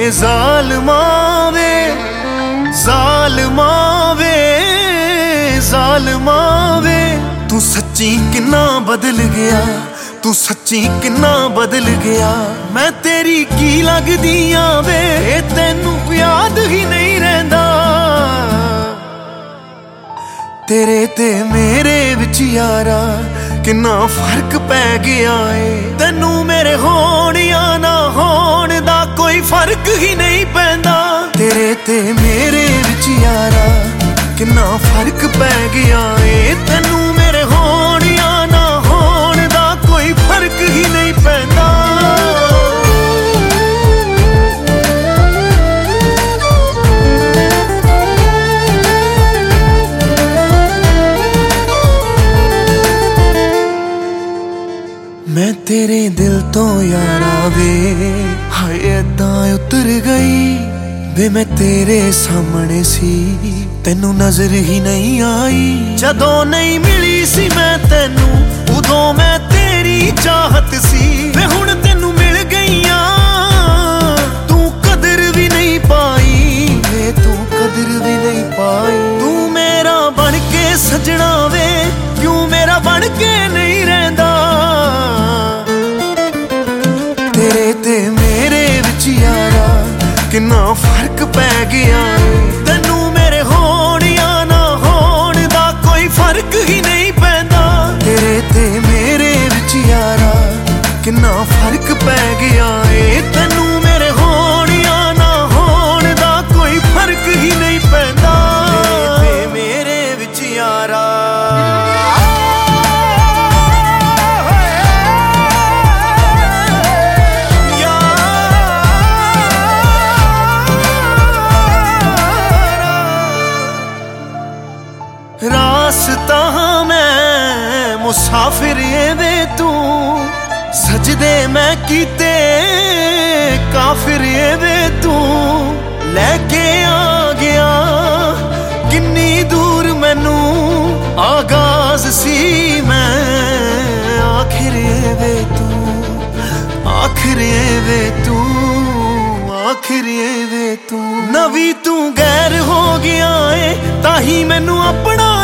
ਜ਼ਾਲਮਾਂ ਵੇ ਜ਼ਾਲਮਾਂ ਵੇ ਜ਼ਾਲਮਾਂ ਵੇ ਤੂੰ ਸੱਚੀ ਕਿੰਨਾ ਬਦਲ ਗਿਆ ਤੂੰ ਸੱਚੀ ਕਿੰਨਾ ਬਦਲ ਗਿਆ ਮੈਂ ਤੇਰੀ ਕੀ ਲੱਗਦੀ ਆਂ ਵੇ ਤੈਨੂੰ ਯਾਦ ਹੀ ਨਹੀਂ ਰਹਿੰਦਾ ਤੇਰੇ ਤੇ ਮੇਰੇ ਵਿੱਚ ਯਾਰਾ ਕਿੰਨਾ ਫਰਕ ਪੈ ਗਿਆ ਏ ਤੈਨੂੰ ਮੇਰੇ ਹੋਣ ਜਾਂ ਨਾ ਹੋਣ ਦਾ ਕੋਈ ਫਰਕ ਹੀ ਨਹੀਂ ਪੈਂਦਾ ਤੇਰੇ ਤੇ ਮੇਰੇ ਵਿੱਚ ਯਾਰਾ ਕਿੰਨਾ ਫਰਕ ਪੈ ਗਿਆ ਏ ਤੈਨੂੰ ਮੇਰੇ ਹੋਣ ਜਾਂ ਨਾ ਹੋਣ ਦਾ ਕੋਈ ਫਰਕ ਹੀ ਨਹੀਂ ਪੈਂਦਾ मैं तेरे दिल तो यारा वे हाय ऐदां उतर गई वे मैं तेरे सामने सी तैनू नजर ही नहीं आई जदों नहीं मिली सी मैं तैनू उदों मैं तेरी चाहत सी वे हुण तैनू मिल गईयां तू कदर भी नहीं पाई वे तू कदर भी नहीं पाई तू मेरा बन के सजना वे क्यों मेरा बन के नहीं रहिंदा तेरे ते मेरे विच यारा किन्ना फर्क पै गया तैनू मेरे होण या ना होण दा कोई फर्क ही नहीं पैंदा तेरे ते मेरे विच यारा किन्ना फर्क पै गया तैनू मेरे होण या ना होण दा कोई फर्क ही नहीं पैंदा तेरे ते मेरे विच यारा रास्ता मैं मुसाफिर वे तू सजदे मैं कीते काफिर वे तू लेके आ गया किन्नी दूर मैनू आगाज सी मैं आखिर वे तू आखिर वे तू आखिर वे तू नवी तू गैर हो गया है ताही मैनू अपना